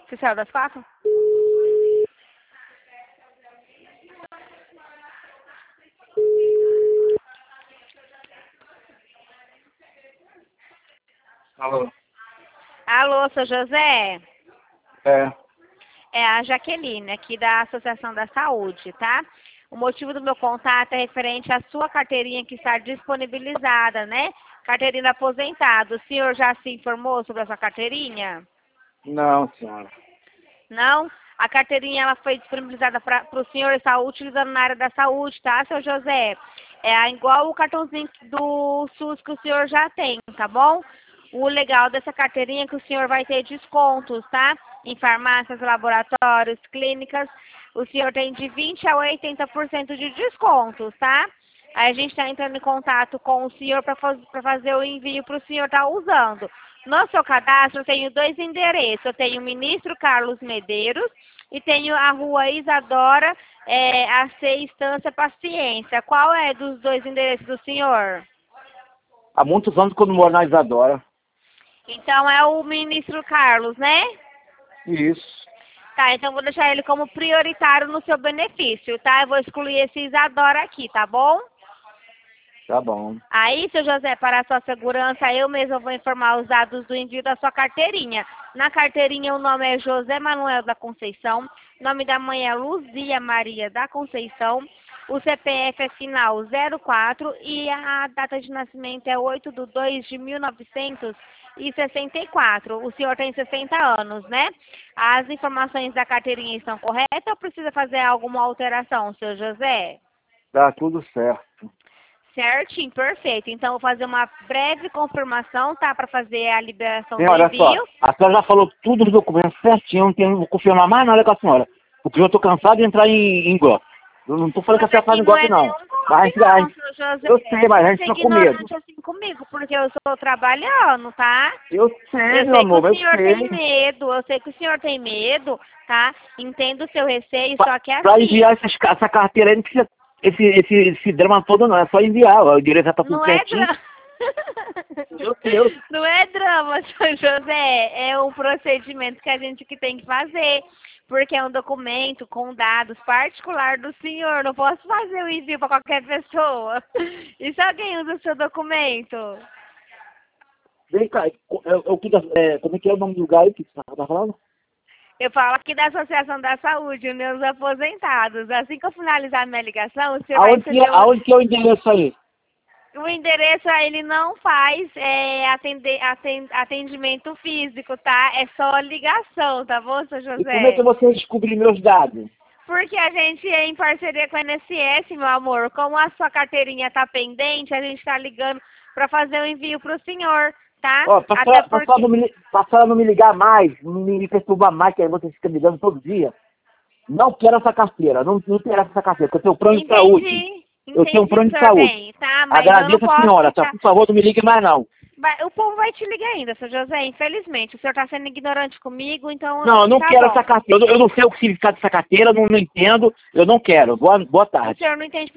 Você saiu das 4? Alô? Alô, seu José? É. É a Jaqueline, aqui da Associação da Saúde, tá? O motivo do meu contato é referente à sua carteirinha que está disponibilizada, né? Carteirinha do aposentado. O senhor já se informou sobre a sua carteirinha? Não, senhora. Não? A carteirinha ela foi disponibilizada para o senhor estar utilizando na área da saúde, tá, seu José? É igual o cartãozinho do SUS que o senhor já tem, tá bom? O legal dessa carteirinha é que o senhor vai ter descontos, tá? Em farmácias, laboratórios, clínicas. O senhor tem de 20% a 80% de descontos, tá? Aí a gente está entrando em contato com o senhor para fazer o envio para o senhor estar usando. No seu cadastro eu tenho 2 endereços. Eu tenho o Ministro Carlos Medeiros e tenho a Rua Isadora, a C Estância Paciência. Qual é dos 2 endereços do senhor? Há muitos anos que eu não moro na Isadora. Então é o Ministro Carlos, né? Isso. Tá, então vou deixar ele como prioritário no seu benefício, tá? Eu vou excluir esse Isadora aqui, tá bom? Tá bom. Aí, seu José, para a sua segurança, eu mesmo vou informar os dados do envio da sua carteirinha. Na carteirinha o nome é José Manuel da Conceição, o nome da mãe é Luzia Maria da Conceição, o CPF é final 04 e a data de nascimento é 8/2/1964. O senhor tem 60 anos, né? As informações da carteirinha estão corretas ou precisa fazer alguma alteração, seu José? Tá tudo certo. Certinho, perfeito. Então, eu vou fazer uma breve confirmação, tá? Para fazer a liberação do Senhora, olha envio. só. A senhora já falou tudo os documentos certinho, não vou confirmar mais nada com a senhora. Porque eu tô cansado de entrar em golpe. Eu não tô falando que a senhora faz golpe, não. Mas Não, seu José. eu sei, mas a gente Você é fica com medo. ignorante assim comigo, porque eu estou trabalhando, tá? Eu sei, Eu meu sei amor, que o eu senhor sei. tem medo, eu sei que o senhor tem medo, tá? Entendo o seu receio, só que é Pra assim. enviar essa carteira aí não precisa esse drama todo, não. É só enviar. O endereço já tá tudo Não é certinho. drama. Meu Deus. Não é drama, seu José. É um procedimento que a gente que tem que fazer. Porque é um documento com dados particular do senhor. Não posso fazer o envio para qualquer pessoa. E se alguém usa o seu documento? Vem cá, como é que é o nome do lugar aí que você tá falando? Eu falo aqui da Associação da Saúde, União dos Aposentados. Assim que eu finalizar a minha ligação, o senhor vai receber Aonde que é o endereço aí? o endereço, ele não faz atendimento físico, tá? É só ligação, tá bom, seu E como é que José? você descobriu meus dados? Porque a gente é em parceria com a INSS, meu amor. Como a sua carteirinha tá pendente, a gente tá ligando para fazer o envio pro senhor, tá? Ó, Até pra senhora porque... não me ligar mais, não me perturbar mais, que aí você fica me ligando todo dia. Não quero essa carteira, não interessa essa carteira, porque eu tenho um plano de saúde. Eu tenho um plano de saúde. Bem, tá? Mas eu não Agradeço a posso senhora, tá? ficar... Por favor, não me ligue mais não. O povo vai te ligar ainda, seu José, infelizmente. O senhor tá sendo ignorante comigo, então... Não, eu não tá quero bom. essa carteira. Eu não sei o que significa dessa carteira, não entendo. Eu não quero. Boa O tarde. senhor não entende